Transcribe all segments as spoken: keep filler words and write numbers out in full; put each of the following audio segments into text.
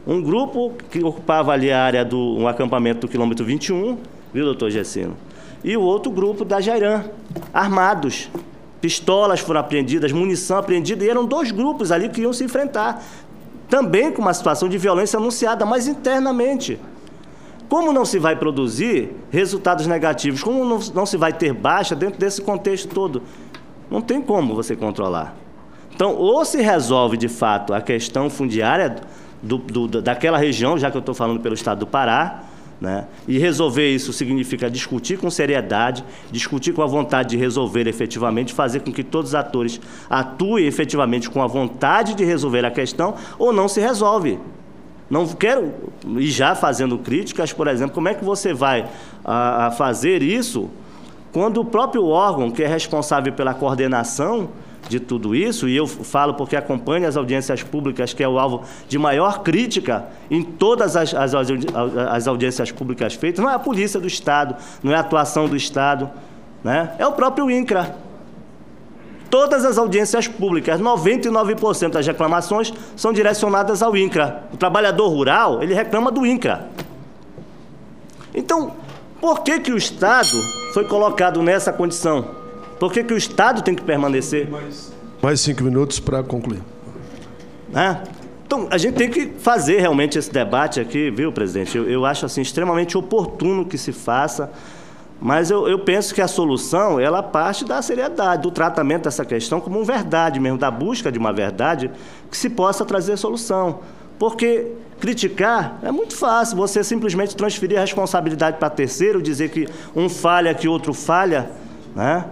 Um grupo que ocupava ali a área do um acampamento do quilômetro vinte e um, viu, doutor Gessino? E o outro grupo da Jairam, armados. Pistolas foram apreendidas, munição apreendida, e eram dois grupos ali que iam se enfrentar, também com uma situação de violência anunciada, mas internamente. Como não se vai produzir resultados negativos, como não, não se vai ter baixa dentro desse contexto todo, não tem como você controlar. Então, ou se resolve, de fato, a questão fundiária do, do, daquela região, já que eu estou falando pelo estado do Pará, né? E resolver isso significa discutir com seriedade, discutir com a vontade de resolver efetivamente, fazer com que todos os atores atuem efetivamente com a vontade de resolver a questão, ou não se resolve. Não quero, e já fazendo críticas, por exemplo, como é que você vai a, a fazer isso quando o próprio órgão que é responsável pela coordenação de tudo isso, e eu falo porque acompanho as audiências públicas, que é o alvo de maior crítica em todas as, as, as audiências públicas feitas, não é a polícia do Estado, não é a atuação do Estado, né? É o próprio INCRA. Todas as audiências públicas, noventa e nove por cento das reclamações são direcionadas ao INCRA. O trabalhador rural, ele reclama do INCRA. Então, por que que o Estado foi colocado nessa condição? Por que que o Estado tem que permanecer? Mais, mais cinco minutos para concluir. É? Então, a gente tem que fazer realmente esse debate aqui, viu, presidente? Eu, eu acho assim, extremamente oportuno que se faça, mas eu, eu penso que a solução, ela parte da seriedade, do tratamento dessa questão como uma verdade mesmo, da busca de uma verdade que se possa trazer solução. Porque criticar é muito fácil, você simplesmente transferir a responsabilidade para terceiro, dizer que um falha, que outro falha, né?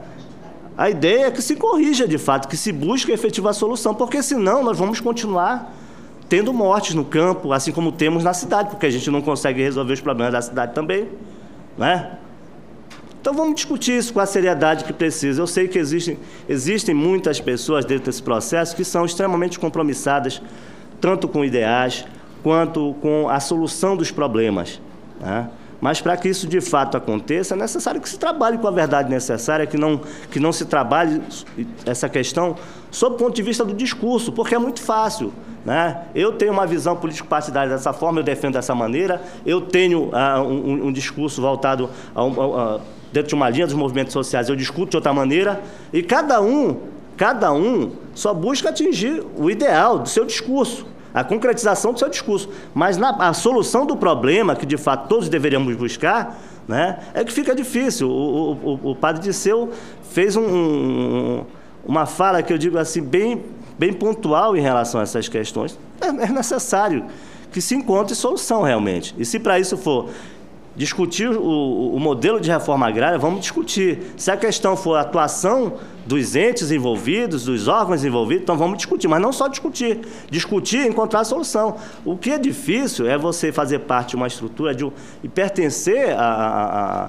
A ideia é que se corrija, de fato, que se busque efetiva solução, porque senão nós vamos continuar tendo mortes no campo, assim como temos na cidade, porque a gente não consegue resolver os problemas da cidade também, né? Então vamos discutir isso com a seriedade que precisa. Eu sei que existem, existem muitas pessoas dentro desse processo que são extremamente compromissadas, tanto com ideais, quanto com a solução dos problemas, né? Mas para que isso de fato aconteça, é necessário que se trabalhe com a verdade necessária, que não, que não se trabalhe essa questão sob o ponto de vista do discurso, porque é muito fácil, né? Eu tenho uma visão político-partidária dessa forma, eu defendo dessa maneira, eu tenho uh, um, um discurso voltado a, um, a, a, dentro de uma linha dos movimentos sociais, eu discuto de outra maneira, e cada um, cada um só busca atingir o ideal do seu discurso, a concretização do seu discurso. Mas na, a solução do problema, que de fato todos deveríamos buscar, né, é que fica difícil. O, o, o padre Disseu fez um, um, uma fala que eu digo assim, bem, bem pontual em relação a essas questões. É, é necessário que se encontre solução realmente. E se para isso for discutir o, o modelo de reforma agrária, vamos discutir. Se a questão for a atuação dos entes envolvidos, dos órgãos envolvidos, então vamos discutir, mas não só discutir. Discutir e encontrar a solução. O que é difícil é você fazer parte de uma estrutura de um, e pertencer a, a, a,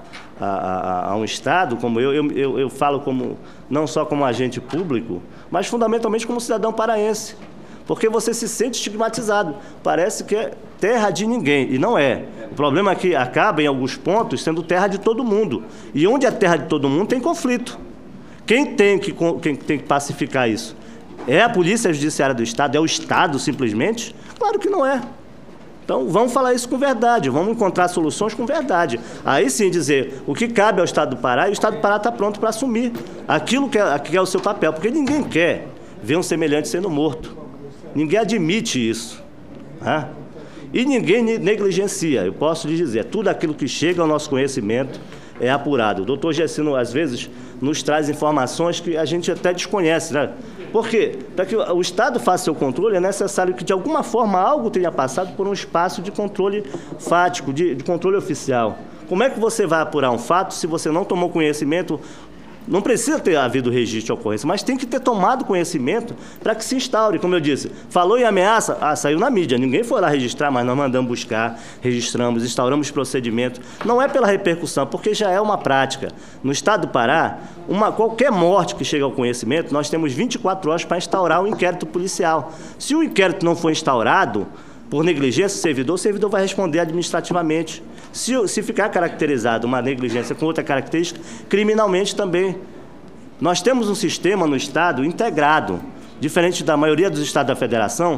a, a um Estado, como eu, eu, eu, eu falo como, não só como agente público, mas fundamentalmente como cidadão paraense. Porque você se sente estigmatizado. Parece que é terra de ninguém, e não é. O problema é que acaba, em alguns pontos, sendo terra de todo mundo. E onde é terra de todo mundo, tem conflito. Quem tem que, quem tem que pacificar isso? É a Polícia Judiciária do Estado? É o Estado, simplesmente? Claro que não é. Então, vamos falar isso com verdade, vamos encontrar soluções com verdade. Aí sim dizer o que cabe ao Estado do Pará, e o Estado do Pará está pronto para assumir aquilo que é, que é o seu papel, porque ninguém quer ver um semelhante sendo morto. Ninguém admite isso, né? E ninguém negligencia, eu posso lhe dizer, tudo aquilo que chega ao nosso conhecimento é apurado. O doutor Gessino, às vezes, nos traz informações que a gente até desconhece, né? Por quê? Para que o Estado faça seu controle, é necessário que, de alguma forma, algo tenha passado por um espaço de controle fático, de, de controle oficial. Como é que você vai apurar um fato se você não tomou conhecimento? Não precisa ter havido registro de ocorrência, mas tem que ter tomado conhecimento para que se instaure. Como eu disse, falou em ameaça, ah, saiu na mídia, ninguém foi lá registrar, mas nós mandamos buscar, registramos, instauramos procedimento. Não é pela repercussão, porque já é uma prática. No Estado do Pará, uma, qualquer morte que chega ao conhecimento, nós temos vinte e quatro horas para instaurar um inquérito policial. Se o inquérito não for instaurado, por negligência do servidor, o servidor vai responder administrativamente. Se, se ficar caracterizado uma negligência com outra característica, criminalmente também. Nós temos um sistema no Estado integrado, diferente da maioria dos estados da Federação.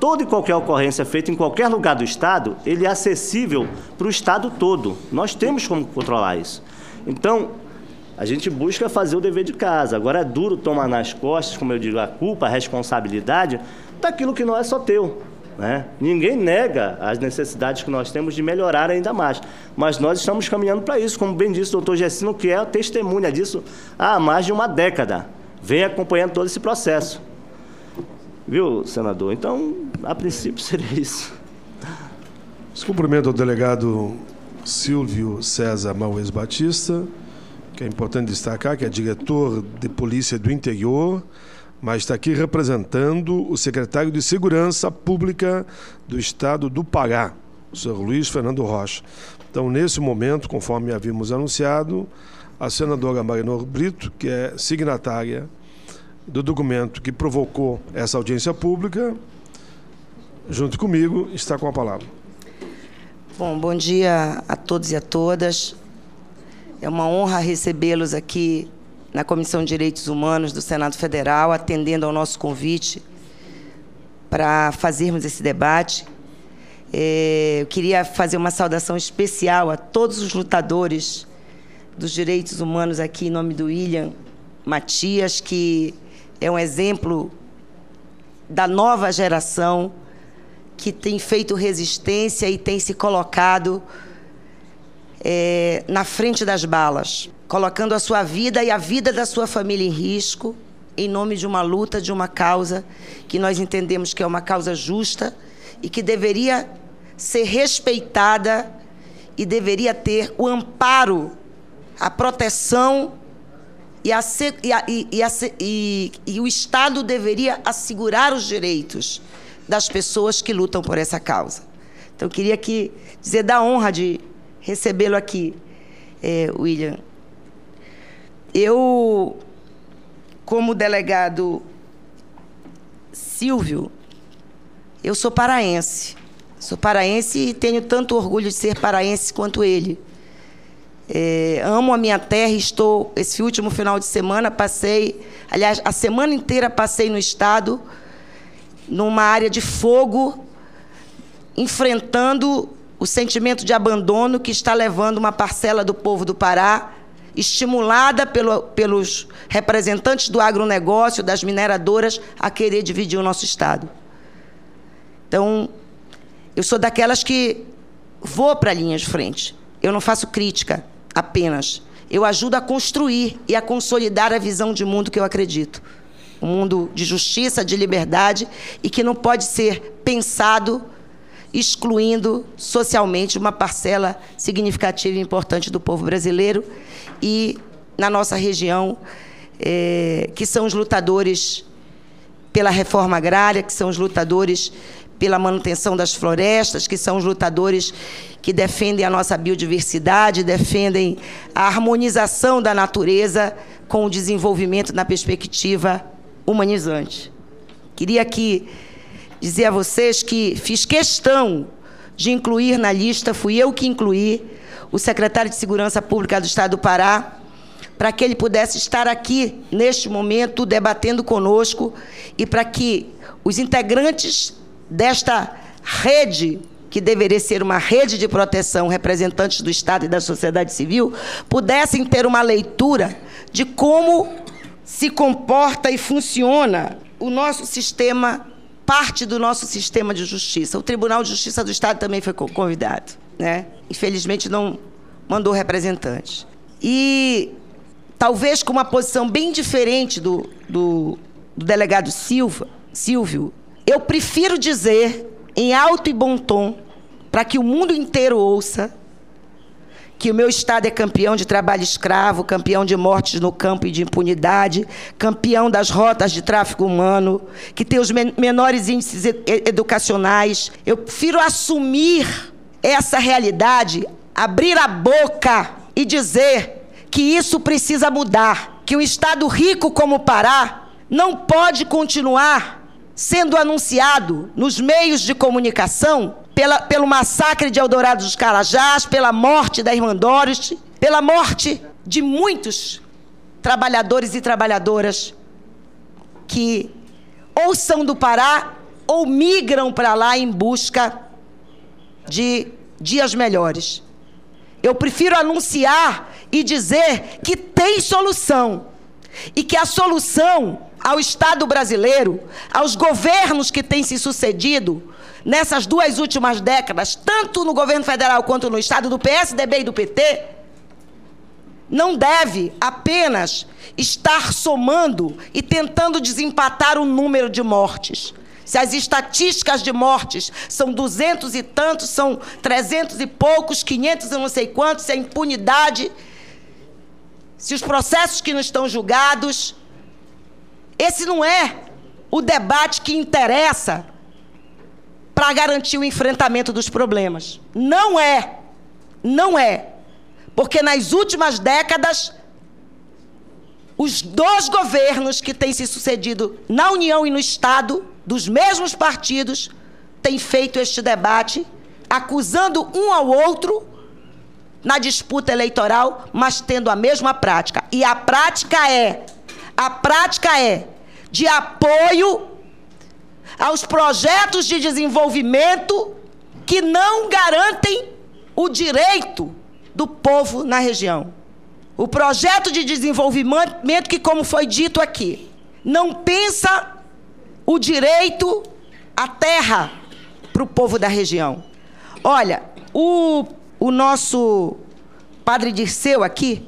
toda e qualquer ocorrência feita em qualquer lugar do Estado, ele é acessível para o Estado todo. Nós temos como controlar isso. Então, a gente busca fazer o dever de casa. Agora, é duro tomar nas costas, como eu digo, a culpa, a responsabilidade daquilo que não é só teu, né? Ninguém nega as necessidades que nós temos de melhorar ainda mais. Mas nós estamos caminhando para isso, como bem disse o doutor Gessino, que é a testemunha disso há mais de uma década. Vem acompanhando todo esse processo. Viu, senador? Então, a princípio, seria isso. Os cumprimento ao delegado Silvio César Maues Batista, que é importante destacar que é diretor de Polícia do Interior, mas está aqui representando o secretário de Segurança Pública do Estado do Pará, o senhor Luiz Fernando Rocha. Então, nesse momento, conforme havíamos anunciado, a senadora Marinor Brito, que é signatária do documento que provocou essa audiência pública, junto comigo, está com a palavra. Bom, bom dia a todos e a todas. É uma honra recebê-los aqui na Comissão de Direitos Humanos do Senado Federal, atendendo ao nosso convite para fazermos esse debate. É, eu queria fazer uma saudação especial a todos os lutadores dos direitos humanos aqui, em nome do William Matias, que é um exemplo da nova geração que tem feito resistência e tem se colocado é, na frente das balas, colocando a sua vida e a vida da sua família em risco, em nome de uma luta, de uma causa que nós entendemos que é uma causa justa e que deveria ser respeitada e deveria ter o amparo, a proteção e, a, e, a, e, a, e, e o Estado deveria assegurar os direitos das pessoas que lutam por essa causa. Então, eu queria aqui dizer da honra de recebê-lo aqui, é, William. Eu, como delegado Silvio, eu sou paraense. Sou paraense e tenho tanto orgulho de ser paraense quanto ele. É, amo a minha terra e estou... Esse último final de semana passei... Aliás, a semana inteira passei no Estado, numa área de fogo, enfrentando o sentimento de abandono que está levando uma parcela do povo do Pará, estimulada pelo, pelos representantes do agronegócio, das mineradoras, a querer dividir o nosso Estado. Então, eu sou daquelas que vou para a linha de frente. Eu não faço crítica apenas. Eu ajudo a construir e a consolidar a visão de mundo que eu acredito. Um mundo de justiça, de liberdade, e que não pode ser pensado excluindo socialmente uma parcela significativa e importante do povo brasileiro e, na nossa região, é, que são os lutadores pela reforma agrária, que são os lutadores pela manutenção das florestas, que são os lutadores que defendem a nossa biodiversidade, defendem a harmonização da natureza com o desenvolvimento na perspectiva humanizante. Queria aqui dizer a vocês que fiz questão de incluir na lista, fui eu que incluí, o secretário de Segurança Pública do Estado do Pará, para que ele pudesse estar aqui, neste momento, debatendo conosco, e para que os integrantes desta rede, que deveria ser uma rede de proteção, representantes do Estado e da sociedade civil, pudessem ter uma leitura de como se comporta e funciona o nosso sistema, parte do nosso sistema de justiça. O Tribunal de Justiça do Estado também foi convidado, né? Infelizmente, não mandou representantes. E, talvez com uma posição bem diferente do, do, do delegado Silva, Silvio, eu prefiro dizer, em alto e bom tom, para que o mundo inteiro ouça, que o meu Estado é campeão de trabalho escravo, campeão de mortes no campo e de impunidade, campeão das rotas de tráfico humano, que tem os men- menores índices ed- educacionais. Eu prefiro assumir essa realidade, abrir a boca e dizer que isso precisa mudar, que um Estado rico como o Pará não pode continuar sendo anunciado nos meios de comunicação pela, pelo massacre de Eldorado dos Carajás, pela morte da irmã Doris, pela morte de muitos trabalhadores e trabalhadoras que ou são do Pará ou migram para lá em busca de dias melhores. Eu prefiro anunciar e dizer que tem solução. E que a solução ao Estado brasileiro, aos governos que têm se sucedido nessas duas últimas décadas, tanto no governo federal quanto no Estado, do P S D B e do P T, não deve apenas estar somando e tentando desempatar o número de mortes. Se as estatísticas de mortes são duzentos e tantos, são trezentos e poucos, quinhentos e não sei quantos, se a impunidade, se os processos que não estão julgados, esse não é o debate que interessa para garantir o enfrentamento dos problemas. Não é. Não é. Porque nas últimas décadas, os dois governos que têm se sucedido na União e no Estado, dos mesmos partidos, têm feito este debate, acusando um ao outro na disputa eleitoral, mas tendo a mesma prática. E a prática é, a prática é de apoio aos projetos de desenvolvimento que não garantem o direito do povo na região. O projeto de desenvolvimento que, como foi dito aqui, não pensa o direito à terra para o povo da região. Olha, o, o nosso padre Dirceu aqui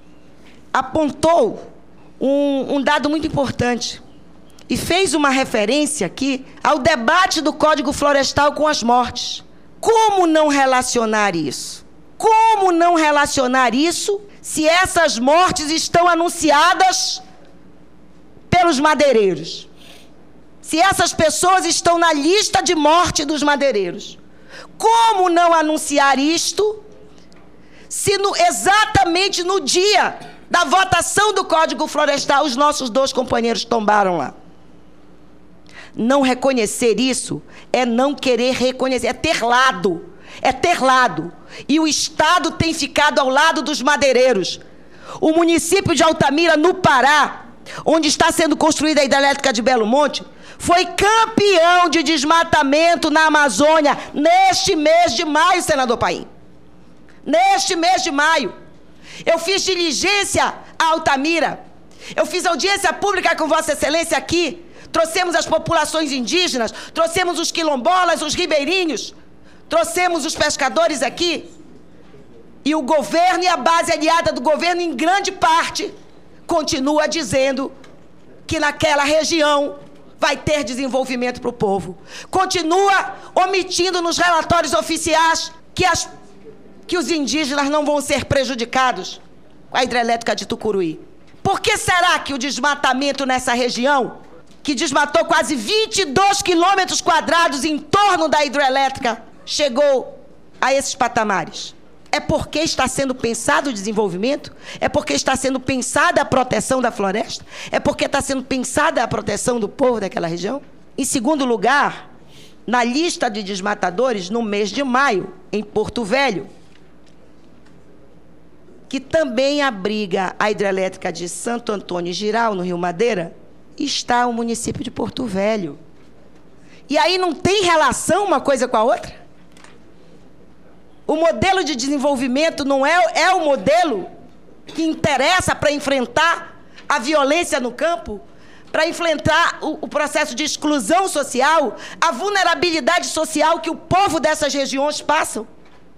apontou um, um dado muito importante e fez uma referência aqui ao debate do Código Florestal com as mortes. Como não relacionar isso? Como não relacionar isso se essas mortes estão anunciadas pelos madeireiros? Se essas pessoas estão na lista de morte dos madeireiros? Como não anunciar isto se no, exatamente no dia da votação do Código Florestal os nossos dois companheiros tombaram lá? Não reconhecer isso é não querer reconhecer, é ter lado, é ter lado. E o Estado tem ficado ao lado dos madeireiros. O município de Altamira, no Pará, onde está sendo construída a hidrelétrica de Belo Monte, foi campeão de desmatamento na Amazônia neste mês de maio, senador Paim. Neste mês de maio. Eu fiz diligência a Altamira. Eu fiz audiência pública com Vossa Excelência aqui. Trouxemos as populações indígenas, trouxemos os quilombolas, os ribeirinhos, trouxemos os pescadores aqui. E o governo e a base aliada do governo, em grande parte, continua dizendo que naquela região vai ter desenvolvimento para o povo. Continua omitindo nos relatórios oficiais que, as, que os indígenas não vão ser prejudicados com a hidrelétrica de Tucuruí. Por que será que o desmatamento nessa região, que desmatou quase vinte e dois quilômetros quadrados em torno da hidrelétrica, chegou a esses patamares? É porque está sendo pensado o desenvolvimento? É porque está sendo pensada a proteção da floresta? É porque está sendo pensada a proteção do povo daquela região? Em segundo lugar, na lista de desmatadores, no mês de maio, em Porto Velho, que também abriga a hidrelétrica de Santo Antônio e Giral, no Rio Madeira, está o município de Porto Velho. E aí não tem relação uma coisa com a outra? O modelo de desenvolvimento não é, é o modelo que interessa para enfrentar a violência no campo, para enfrentar o, o processo de exclusão social, a vulnerabilidade social que o povo dessas regiões passam?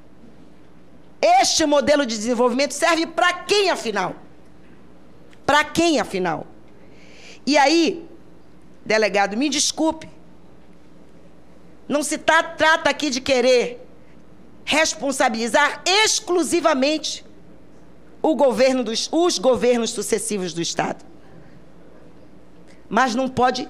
Este modelo de desenvolvimento serve para quem, afinal? Para quem, afinal? E aí, delegado, me desculpe, não se tá, trata aqui de querer responsabilizar exclusivamente o governo dos, os governos sucessivos do Estado. Mas não pode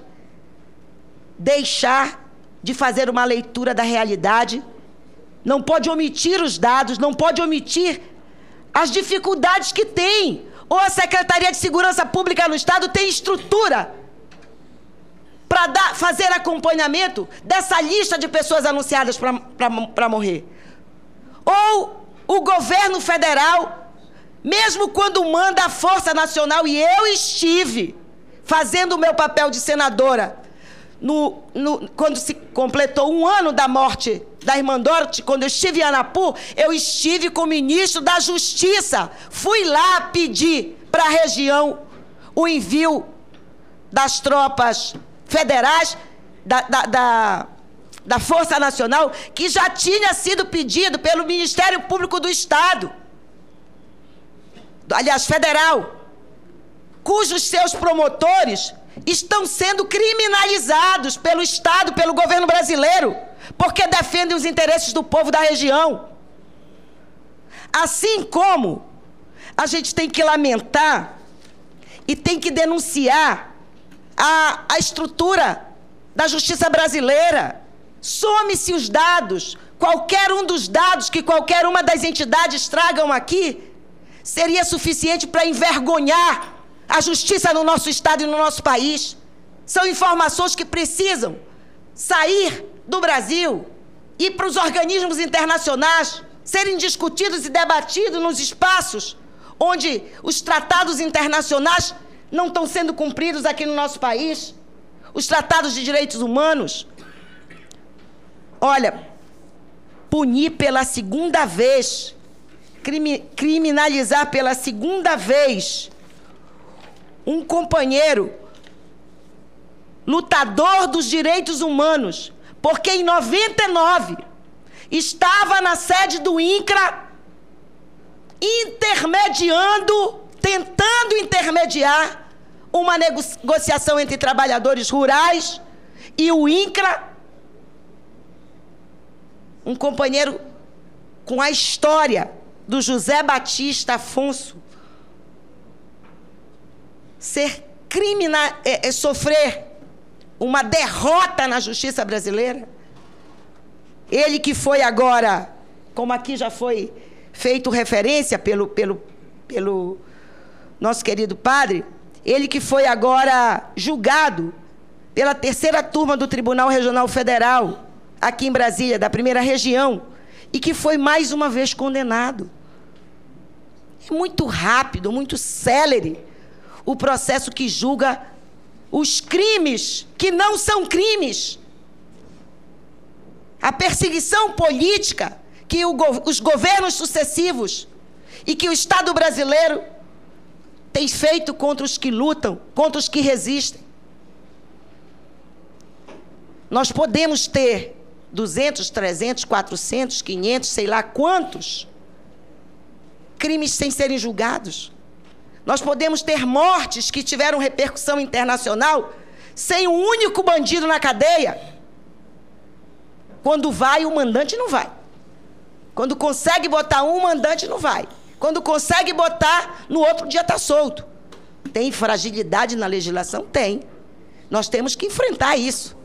deixar de fazer uma leitura da realidade, não pode omitir os dados, não pode omitir as dificuldades que tem. Ou a Secretaria de Segurança Pública no Estado tem estrutura para fazer acompanhamento dessa lista de pessoas anunciadas para morrer. Ou o governo federal, mesmo quando manda a Força Nacional, e eu estive fazendo o meu papel de senadora no, no, quando se completou um ano da morte da irmã Dorothy, quando eu estive em Anapu, eu estive com o ministro da Justiça. Fui lá pedir para a região o envio das tropas federais, da, da, da, da Força Nacional, que já tinha sido pedido pelo Ministério Público do Estado, aliás, federal, cujos seus promotores estão sendo criminalizados pelo Estado, pelo governo brasileiro, porque defendem os interesses do povo da região. Assim como a gente tem que lamentar e tem que denunciar a, a estrutura da justiça brasileira. Some-se os dados, qualquer um dos dados que qualquer uma das entidades tragam aqui, seria suficiente para envergonhar a justiça no nosso estado e no nosso país. São informações que precisam sair do Brasil e para os organismos internacionais, serem discutidos e debatidos nos espaços onde os tratados internacionais não estão sendo cumpridos aqui no nosso país, os tratados de direitos humanos. Olha, punir pela segunda vez, crime, criminalizar pela segunda vez um companheiro lutador dos direitos humanos, porque em noventa e nove estava na sede do INCRA intermediando, tentando intermediar uma negociação entre trabalhadores rurais e o INCRA, um companheiro com a história do José Batista Afonso, ser criminal, é, é, sofrer uma derrota na justiça brasileira. Ele que foi agora, como aqui já foi feito referência pelo, pelo, pelo nosso querido padre, ele que foi agora julgado pela terceira turma do Tribunal Regional Federal, aqui em Brasília, da primeira região, e que foi mais uma vez condenado. É muito rápido, muito célere o processo que julga os crimes que não são crimes. A perseguição política que o, os governos sucessivos e que o Estado brasileiro tem feito contra os que lutam, contra os que resistem. Nós podemos ter duzentos, trezentos, quatrocentos, quinhentos, sei lá quantos crimes sem serem julgados. Nós podemos ter mortes que tiveram repercussão internacional sem um único bandido na cadeia. Quando vai, o mandante não vai. Quando consegue botar um, o mandante não vai. Quando consegue botar, no outro dia está solto. Tem fragilidade na legislação? Tem. Nós temos que enfrentar isso.